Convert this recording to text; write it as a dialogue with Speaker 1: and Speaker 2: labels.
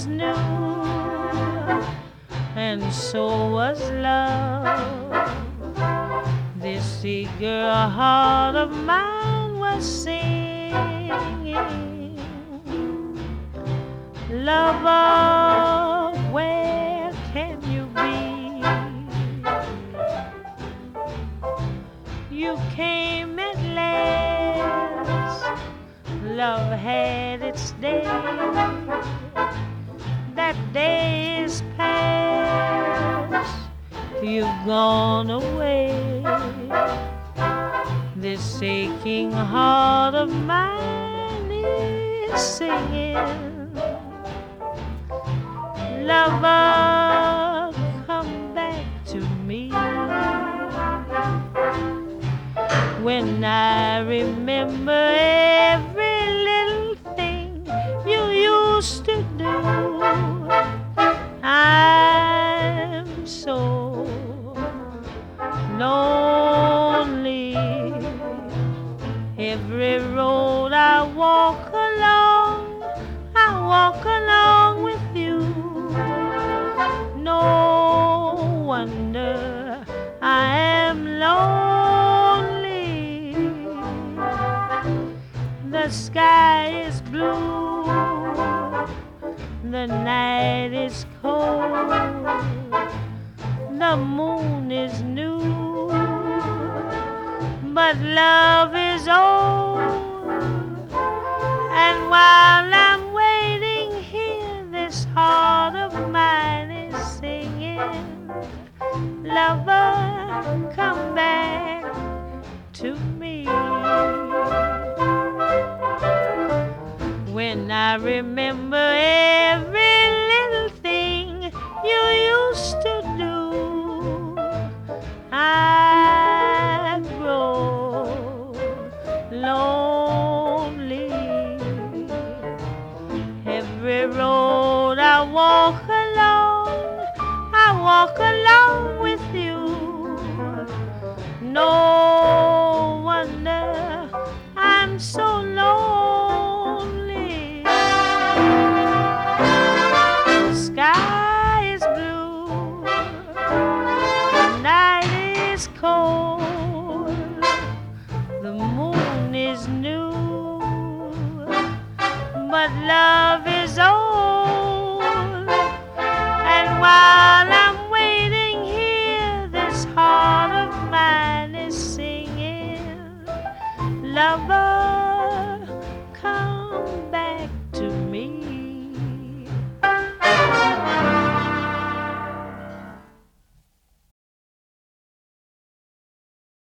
Speaker 1: new, and so was love. This eager heart of mine was singing, lover, where can you be? You came at last, love had its day. That day is past, you've gone away. This aching heart of mine is singing, lover, come back to me. When I remember every little thing you used to do, I'm so lonely. Every road I walk along with you. No wonder I am lonely. The sky is blue, the night is cold, the moon is new, but love is old. And while I'm waiting here, this heart of mine is singing, lover, come back to me. When I remember every little thing you used to do, I grow lonely. Every road I walk along with you. No wonder I'm so lonely. The sky is blue, the night is cold, the moon is new, but love is old. And while I'm waiting here, this heart of mine is singing, lover,